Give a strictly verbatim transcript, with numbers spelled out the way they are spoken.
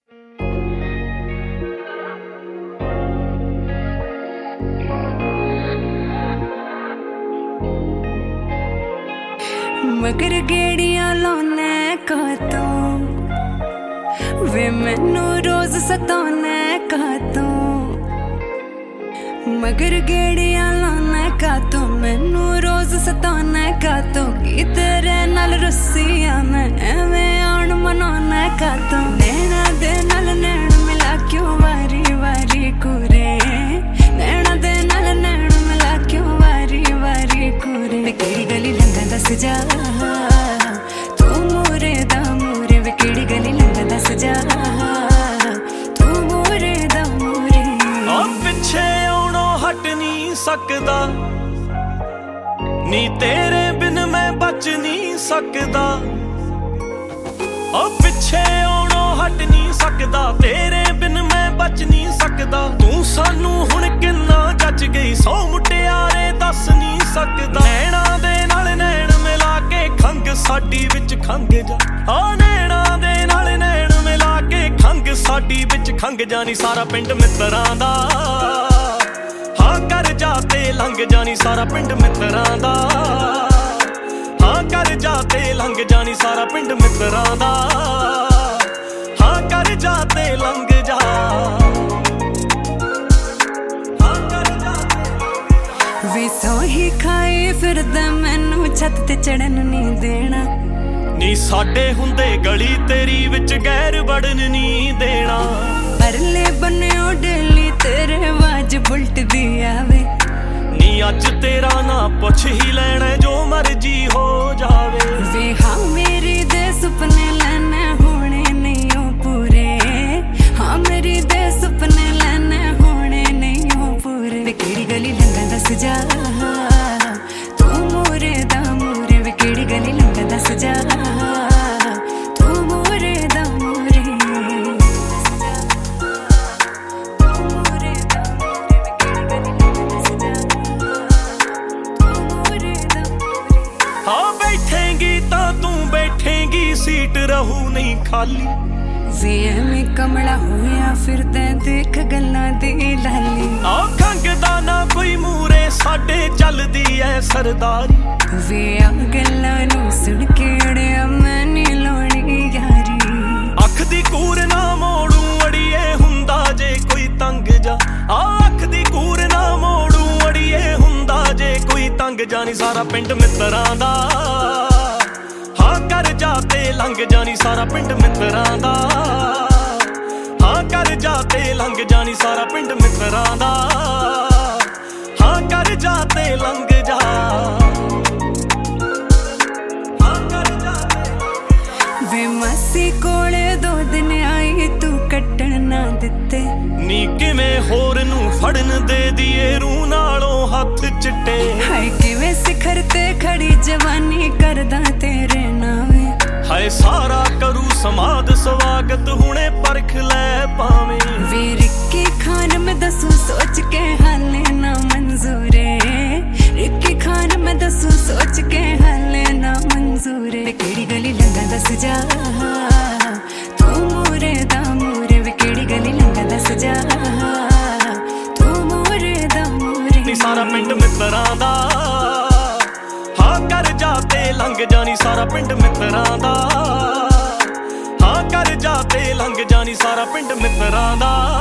मगर गेड़ियां लाने का तो वे मैनू रोज सताने का तो मगर गेड़ियां लाने का तो मैनू रोज सताने का तो की तेरे नाल रुस्सिया मैं एवें आन मनाने का तो नैना दे नाल नैन मिला क्यों वारी वारी कुरे नैना दे नाल नैन मिला क्यों वारी वारी कुरे केड़ी गली लंघा दस जा तू मोरे दा मोरे वे केड़ी गली लंघा दस जा तू मोरे दा मोरे आ पिछे आउणों हट नहीं सकदा नी तेरे बिन मैं बच नहीं सकदा ओ पिछे आउणों हट नहीं सकदा तेरे बिन मैं बच नहीं सकदा तू सानू हुण किन्ना जच गई सौ मुटियारे दस नहीं सकदा नैना दे नाल नैन मिला के खंग साडी विच खंग जा आ नैना दे नाल नैन मिला के खंग साडी विच खंग जानी सारा पिंड मित्तरां दा हाँ कर जा ते लंघ जानी सारा पिंड मित्तरां दा हाँ कर जा ते लंघ जानी सारा पिंड मित्तरां दा हाँ कर जा ते लंघ जा हाँ कर जा वे सोही खाए फिरदा मैनू छत ते चढ़न नहीं देना नी साडे हुंदे गली तेरी विच गैर वड़न नहीं देना परले बन्नेओ डेली तेरे आवाज बुलट दी आवे नी अज तेरा ना पुछ ही लेना जो मर्जी हो जावे वे हाँ मेरी दे सुपने लेने होने नहीं हो पूरे हाँ मेरी दे सुपने लेने होने नहीं हो पूरे वे केड़ी गली लंघा दस जा तू मोरे दा मोरे वे केड़ी गली लंघा दस जा तू मोरे दा मोरे हाँ बैठेंगी ता तू बैठेंगी सीट रहू नहीं खाली वे एवें कमला होया फिरदा देख गल्लां दी लाली आ खंग दा ना कोई मूरे साडे चलदी ऐ सरदारी वे आ गल्लां नू सुन के अड़िया मैं नी लाउणी यारी अख दी कूर ना मोड़ू अड़िए हुंदा जे कोई तंग जा आ अख दी कूर ना मोड़ू अड़िए हुंदा जे कोई तंग जानी सारा पिंड मित्तरां दा हाँ कर जा ते लंघ जानी सारा पिंड मित्तरां दा हाँ कर जा ते लंघ जानी सारा पिंड मित्तरां दा हाँ कर जा ते लंघ जा हाँ कर जा ते वे मासी कोले दो दिन आई तू कट्टण ना दिते नी किवें होर नू फड़न दे दिए रू नालों हथ चिट्टे हाय किवें सिखर ते खड़ी जवानी करदा तेरे नावे हाय सारा करू समाद स्वागत हुणे परख ले पावे वे रिक्की खान में दसू सोच के हाले ना मंजूरे रिक्की खान में दसू सोच के हाले ना मंजूरे वे केड़ी गली लंघा दस जा तू मोरे दा मोरे वे केड़ी गली लंघा दस जा तू मोरे दा मोरे नी सारा पिंड मित्तरां दा हाँ कर जा ते लंघ जानी सारा पिंड मित्तरां दा हाँ कर जा ते लंघ जानी सारा पिंड मित्तरां दा।